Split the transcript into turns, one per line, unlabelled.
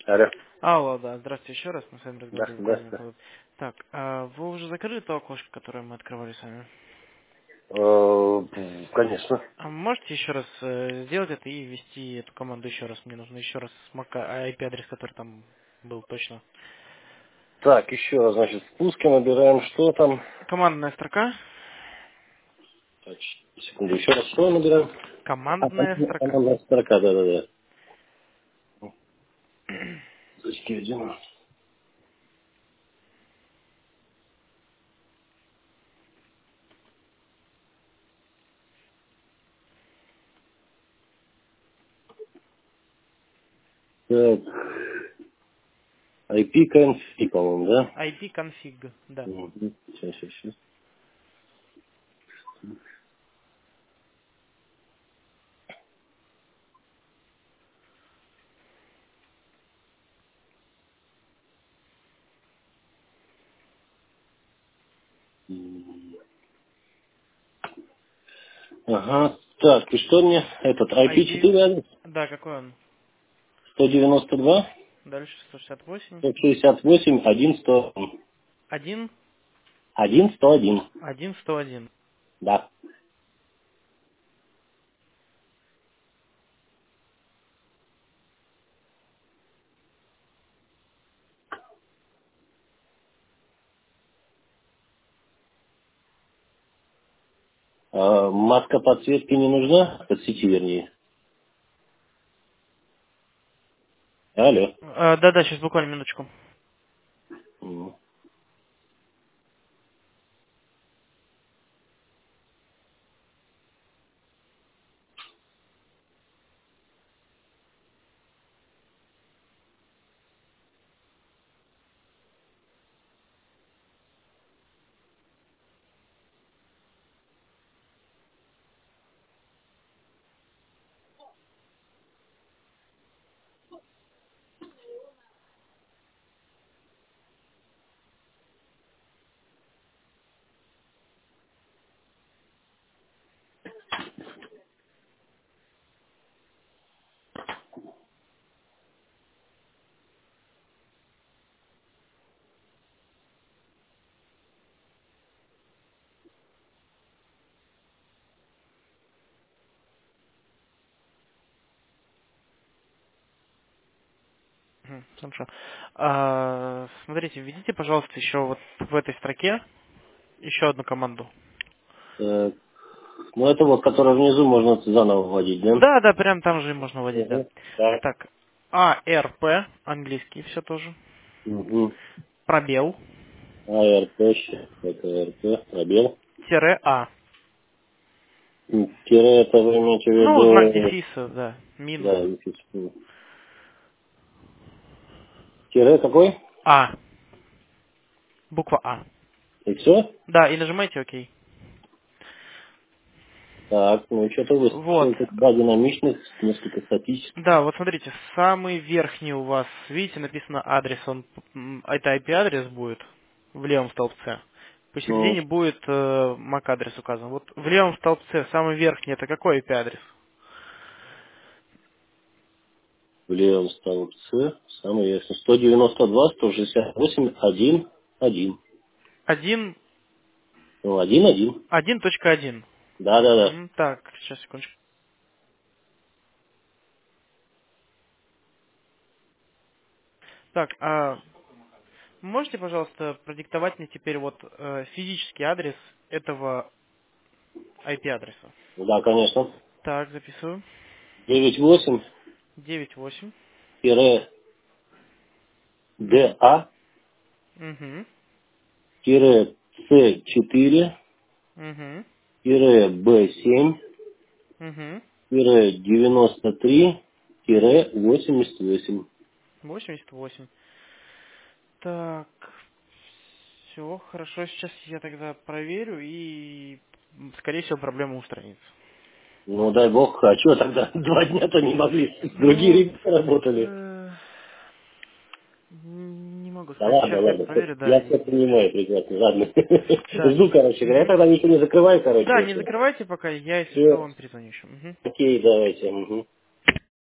Алло.
Алло, да, здравствуйте еще раз, мы с вами
Да,
разговаривали буквально.
здравствуйте.
Так, вы уже закрыли то окошко, которое мы открывали с вами?
Конечно.
А можете еще раз сделать это и ввести эту команду еще раз? Мне нужно еще раз IP-адрес, который там был точно.
Так, еще раз, значит, в спуске набираем, что там?
Командная строка.
Так, секунду, еще раз, что набираем?
Командная строка.
Командная строка, да-да-да. Точки один. Так, IP-config, по-моему, да?
IP-config, да.
Сейчас. Ага, так, и что мне? Этот
IP,
IP4 адрес?
да, какой он?
192,
Дальше 168.
168, 1, 100,
1,
1, 101.
1, 101.
Да. Маска подсветки не нужна? Под сети, вернее. Алло.
Да-да, сейчас буквально минуточку.
М.
Хорошо. Смотрите, введите, пожалуйста, еще вот в этой строке еще одну команду.
Так, ну это вот, которая внизу, можно заново вводить, да?
Да, да, прям там же можно вводить, да.
Угу. Так.
Так, ARP, английский все тоже.
Угу.
Пробел,
АРП, это РП, пробел.
тире А.
Тире, это вы имеете в
Ну, знак
виду,
дефиса, да, минус.
да, тире какой?
А, буква А.
И все?
Да, и нажимайте ОК.
Так, ну что-то
Вот.
выставил тут два динамичных, несколько статических.
Да, вот смотрите, самый верхний у вас, видите, написано адрес, это IP-адрес будет в левом столбце.
Ну,
Посередине будет MAC-адрес указан. Вот в левом столбце, самый верхний, это какой IP-адрес?
в левом столбце, самый верхний, 192, 168, 1, 1.
Один,
Ну, 1, 1.
1.1.
Да-да-да.
Так, сейчас, секундочку. Так, можете, пожалуйста, продиктовать мне теперь вот физический адрес этого IP-адреса?
Да, конечно.
Так, записываю. 98.
98-DA-C4-B7
Угу. Угу. Угу.
93-88.
88. Так, все, хорошо. Сейчас я тогда проверю и, скорее всего, проблема устранится.
Ну, дай бог, а что тогда 2 дня-то не могли? Другие
Ну,
ребята работали.
не могу
Да
сказать.
ладно,
Сейчас я
ладно,
проверю, да.
я все понимаю прекрасно, ладно.
Да.
Жду, короче говоря. Я
Мгм.
тогда ничего не закрываю, короче,
Да, не
это.
закрывайте пока, я, если что,
Все,
вам перезвоню еще. Мгм.
окей, давайте. Мгм.